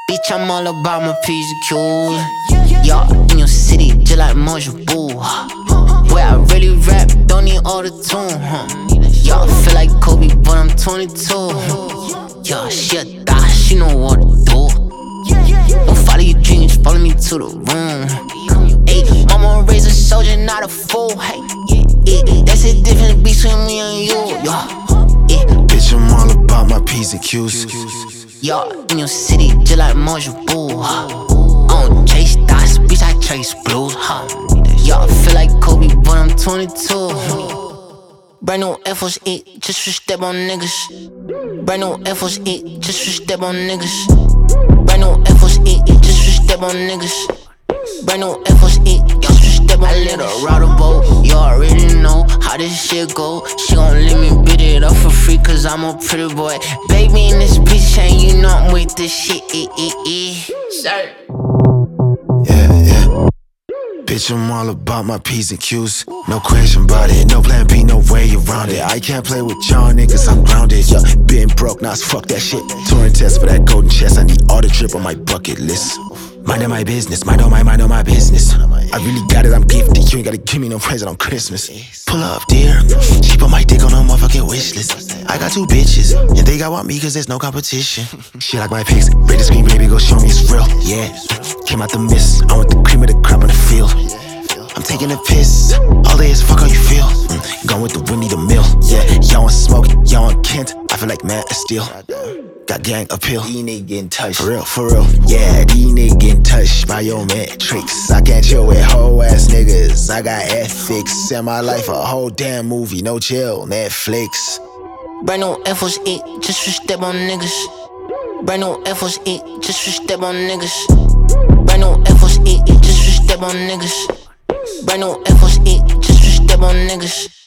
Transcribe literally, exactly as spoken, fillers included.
Bitch, I'm all about my P's and Q's. Y'all in your city, just like Moja Boo. Where I really rap, don't need auto-tune, huh? Y'all feel like Kobe, but I'm twenty-two. Y'all, she a thot, she know what to do. Don't follow your dreams, follow me to the room. Ayy, mama raised a soldier, not a fool. Hey, yeah, that's the difference between me and you. Yeah, bitch, I'm all about my P's and Q's. Y'all in your city, just like Moja Boo. I don't chase dots, bitch, I chase blues. Huh? Y'all feel like Kobe, but I'm twenty-two. Brand new Air Force eight, just for step on niggas. Brand new Air Force eight, just for step on niggas. Brand new Air Force eight, just for step on niggas. Brand new Air Force eight, just for step on niggas. I let her ride a boat, you already know how this shit go. She gon' let me beat it up for free, cause I'm a pretty boy. Baby in this bitch, and you know I'm with this shit. Eh, eh, eh. Sir. Yeah, yeah. Bitch, I'm all about my P's and Q's. No question about it, no plan B, no way around it. I can't play with y'all niggas, I'm grounded. Yeah, been broke, now fuck that shit. Touring test for that golden chest, I need all the drip on my bucket list. Mind on my business, mind on my mind on my business. I really got it, I'm gifted. You ain't gotta give me no present on Christmas. Pull up, dear. She put my dick on her motherfucking wish list. I got two bitches, and they got want me cause there's no competition. She like my pics, break the screen, baby, go show me it's real. Yeah, came out the mist, I want the cream of the crop on the field. I'm taking a piss, all day is fuck how you feel. mm, Gone with the Winnie the Mill. Yeah, y'all want smoke, y'all want Kent. I feel like Matt Steele. Got gang appeal. These niggas getting touched. For real, for real. Yeah, these niggas getting touched by your metrics. I can't chill with hoe ass niggas. I got ethics. Set my life a whole damn movie. No chill, Netflix. Brand new Air Force eight, just for step on niggas. Brand new Air Force eight, just for step on niggas. Brand new Air Force eight, just for step on niggas. Brand new Air Force eight, just for step on niggas.